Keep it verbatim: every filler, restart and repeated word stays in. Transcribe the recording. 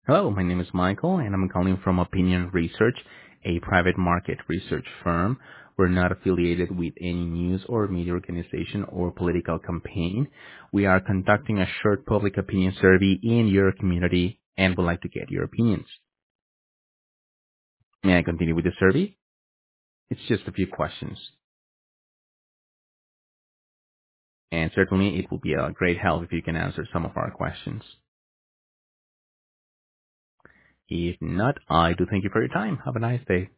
Hello, my name is Michael, and I'm calling from Opinion Research, a private market research firm. We're not affiliated with any news or media organization or political campaign. We are conducting a short public opinion survey in your community and would like to get your opinions. May I continue with the survey? It's just a few questions, and certainly it will be a great help if you can answer some of our questions. If not, I do thank you for your time. Have a nice day.